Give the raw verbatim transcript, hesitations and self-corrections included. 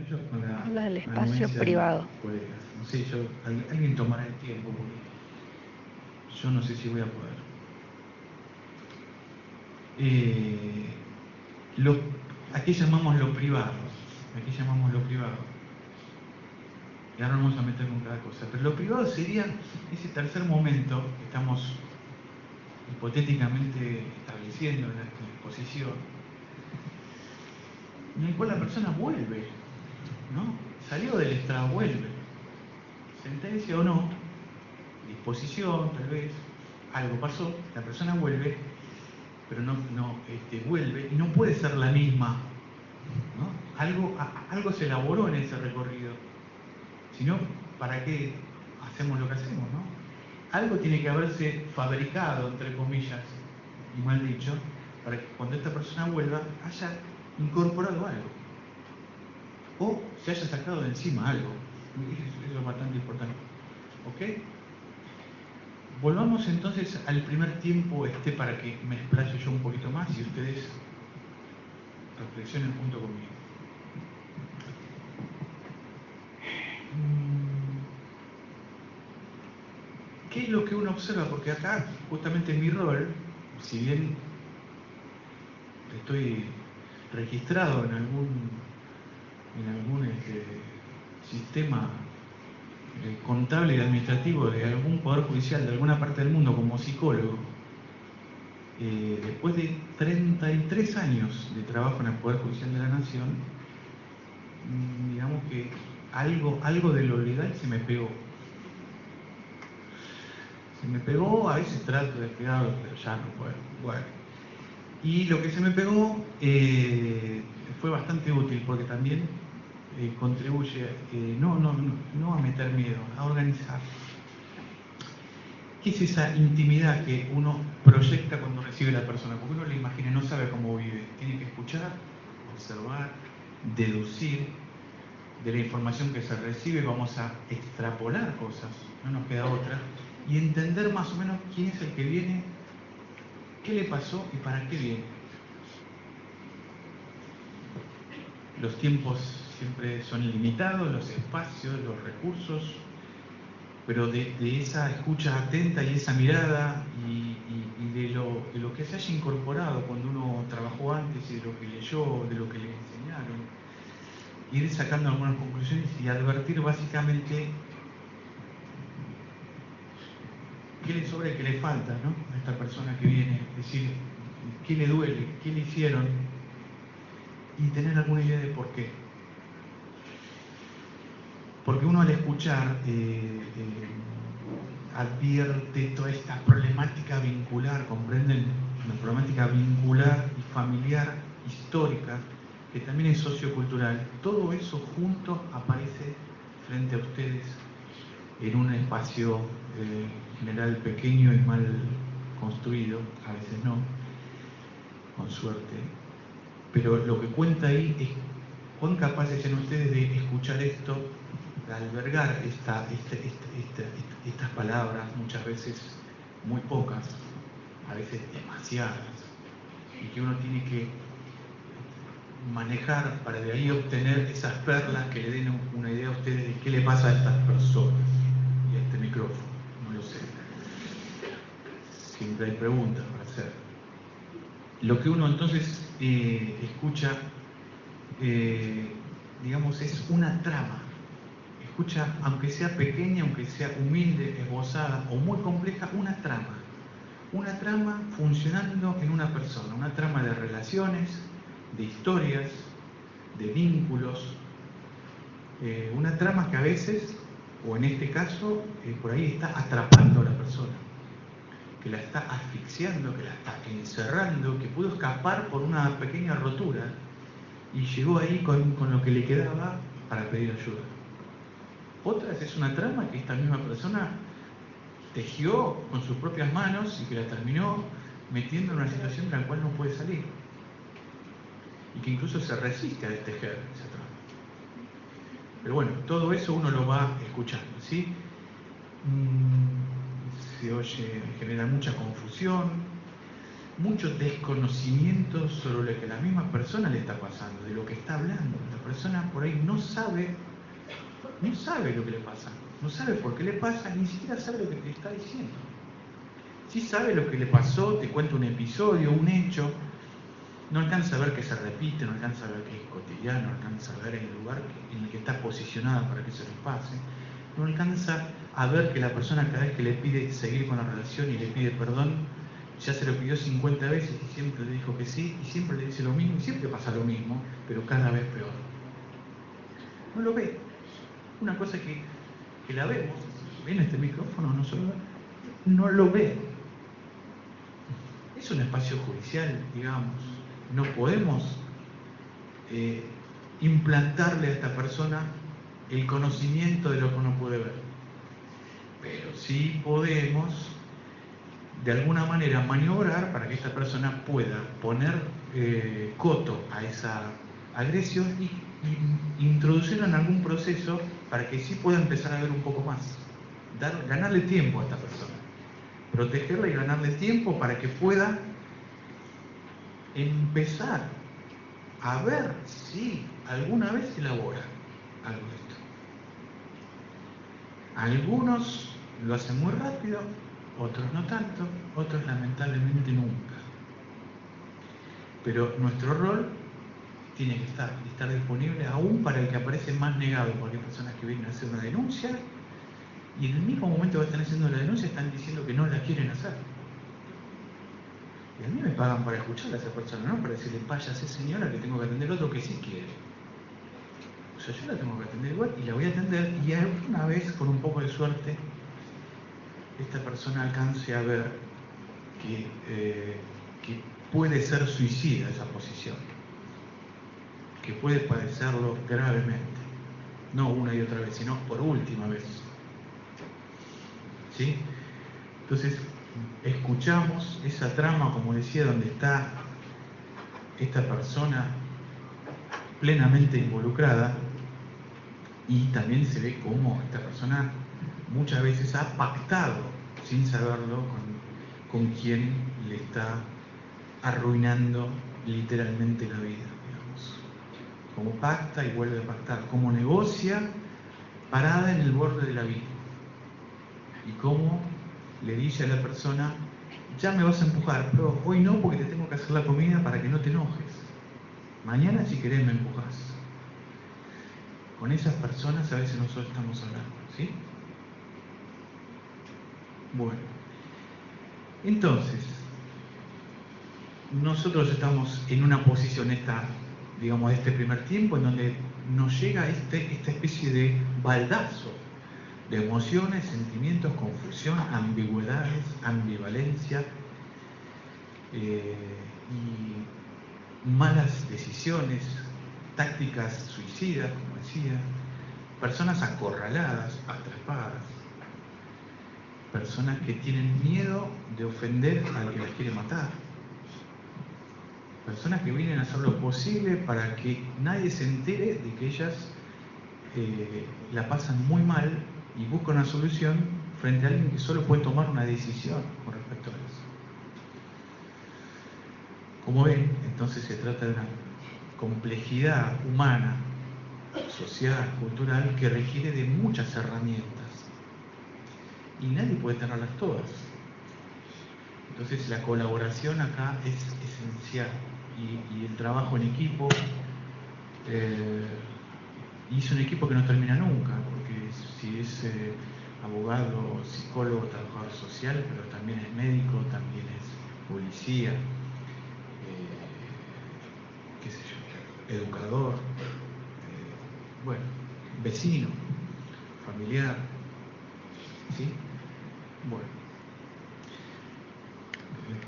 yo con la Habla del espacio anuencia privado. pues, no sé, yo, alguien tomará el tiempo porque yo no sé si voy a poder. Eh, lo, aquí llamamos lo privado, aquí llamamos lo privado. Y ahora vamos a meter con cada cosa. Pero lo privado sería ese tercer momento que estamos hipotéticamente estableciendo en la exposición, en el cual la persona vuelve, ¿no? Salió del estrado, vuelve. Sentencia o no, disposición tal vez, algo pasó, la persona vuelve, pero no, no este, vuelve y no puede ser la misma, ¿no? Algo, a, algo se elaboró en ese recorrido. Si no, ¿para qué hacemos lo que hacemos, no? Algo tiene que haberse fabricado, entre comillas, y mal dicho, para que cuando esta persona vuelva haya incorporado algo. O se haya sacado de encima algo. Eso es bastante importante. ¿Ok? Volvamos entonces al primer tiempo este para que me explaye yo un poquito más y ustedes reflexionen junto conmigo. ¿Qué es lo que uno observa? Porque acá, justamente en mi rol, si bien estoy registrado en algún, en algún este, sistema eh, contable y administrativo de algún poder judicial de alguna parte del mundo como psicólogo, eh, después de treinta y tres años de trabajo en el Poder Judicial de la Nación, digamos que algo, algo de lo legal se me pegó. Se me pegó, a veces trato de pegarlo, pero ya no puedo. Bueno. Y lo que se me pegó eh, fue bastante útil porque también eh, contribuye eh, no, no, no, no a meter miedo, a organizar. ¿Qué es esa intimidad que uno proyecta cuando recibe a la persona? Porque uno la imagina, no sabe cómo vive. Tiene que escuchar, observar, deducir. De la información que se recibe vamos a extrapolar cosas, no nos queda otra, y entender más o menos quién es el que viene, qué le pasó y para qué viene. Los tiempos siempre son limitados, los espacios, los recursos, pero de, de esa escucha atenta y esa mirada y, y, y de, lo, de lo que se haya incorporado cuando uno trabajó antes y de lo que leyó, de lo que le enseñaron, ir sacando algunas conclusiones y advertir básicamente qué le sobra y qué le falta, ¿no? A esta persona que viene, es decir, qué le duele, qué le hicieron y tener alguna idea de por qué. Porque uno al escuchar eh, eh, advierte toda esta problemática vincular, comprenden, una problemática vincular y familiar, histórica, que también es sociocultural. Todo eso junto aparece frente a ustedes en un espacio eh, general pequeño y mal construido, a veces no, con suerte. Pero lo que cuenta ahí es cuán capaces sean ustedes de escuchar esto, de albergar esta, esta, esta, esta, estas palabras, muchas veces muy pocas, a veces demasiadas, y que uno tiene que manejar para de ahí obtener esas perlas que le den una idea a ustedes de qué le pasa a estas personas y a este micrófono. No lo sé. Siempre hay preguntas para hacer. Lo que uno entonces eh, escucha, eh, digamos, es una trama. Escucha, aunque sea pequeña, aunque sea humilde, esbozada o muy compleja, una trama. Una trama funcionando en una persona, una trama de relaciones, de historias, de vínculos, eh, una trama que a veces, o en este caso, eh, por ahí está atrapando a la persona, que la está asfixiando, que la está encerrando, que pudo escapar por una pequeña rotura y llegó ahí con, con lo que le quedaba para pedir ayuda. Otras es una trama que esta misma persona tejió con sus propias manos y que la terminó metiendo en una situación de la cual no puede salir. Y que incluso se resiste a destejer esa trama. Pero bueno, todo eso uno lo va escuchando, ¿sí? Se oye, genera mucha confusión, mucho desconocimiento sobre lo que la misma persona le está pasando, de lo que está hablando la persona. persona por ahí no sabe, no sabe lo que le pasa, no sabe por qué le pasa, ni siquiera sabe lo que te está diciendo. Sí sabe lo que le pasó, te cuenta un episodio, un hecho, no alcanza a ver que se repite, no alcanza a ver que es cotidiano, no alcanza a ver el lugar en el que está posicionada para que se les pase, no alcanza a ver que la persona cada vez que le pide seguir con la relación y le pide perdón, ya se lo pidió cincuenta veces y siempre le dijo que sí, y siempre le dice lo mismo, y siempre pasa lo mismo, pero cada vez peor. No lo ve. Una cosa que, que la vemos, ven este micrófono, no solo no lo ve. Es un espacio judicial, digamos. No podemos eh, implantarle a esta persona el conocimiento de lo que uno puede ver. Pero sí podemos, de alguna manera, maniobrar para que esta persona pueda poner eh, coto a esa agresión y, y introducirla en algún proceso para que sí pueda empezar a ver un poco más. Dar, ganarle tiempo a esta persona. Protegerla y ganarle tiempo para que pueda empezar a ver si alguna vez elabora algo de esto. Algunos lo hacen muy rápido, otros no tanto, otros lamentablemente nunca. Pero nuestro rol tiene que estar, estar disponible aún para el que aparece más negado, porque hay personas que vienen a hacer una denuncia y en el mismo momento que están haciendo la denuncia están diciendo que no la quieren hacer. Y a mí me pagan para escuchar a esa persona, no para decirle, váyase señora que tengo que atender otro que sí quiere. O sea, yo la tengo que atender igual y la voy a atender, y alguna vez, con un poco de suerte, esta persona alcance a ver que, eh, que puede ser suicida esa posición, que puede padecerlo gravemente, no una y otra vez, sino por última vez. ¿Sí? Entonces, escuchamos esa trama, como decía, donde está esta persona plenamente involucrada, y también se ve cómo esta persona muchas veces ha pactado, sin saberlo, con, con quien le está arruinando literalmente la vida, digamos. Cómo pacta y vuelve a pactar, cómo negocia parada en el borde del abismo, y cómo le dice a la persona, ya me vas a empujar, pero hoy no porque te tengo que hacer la comida para que no te enojes. Mañana si querés me empujás. Con esas personas a veces nosotros estamos hablando, ¿sí? Bueno, entonces, nosotros estamos en una posición, esta, digamos, de este primer tiempo, en donde nos llega este, esta especie de baldazo de emociones, sentimientos, confusión, ambigüedades, ambivalencia eh, y malas decisiones, tácticas suicidas, como decía, personas acorraladas, atrapadas, personas que tienen miedo de ofender al que las quiere matar, personas que vienen a hacer lo posible para que nadie se entere de que ellas eh, la pasan muy mal y buscan una solución frente a alguien que solo puede tomar una decisión con respecto a eso. Como ven, entonces se trata de una complejidad humana, social, cultural, que requiere de muchas herramientas y nadie puede tenerlas todas. Entonces la colaboración acá es esencial, y, y el trabajo en equipo, eh, y es un equipo que no termina nunca, porque si es eh, abogado, psicólogo, trabajador social, pero también es médico, también es policía, eh, qué sé yo, educador, eh, bueno, vecino, familiar, ¿sí? Bueno.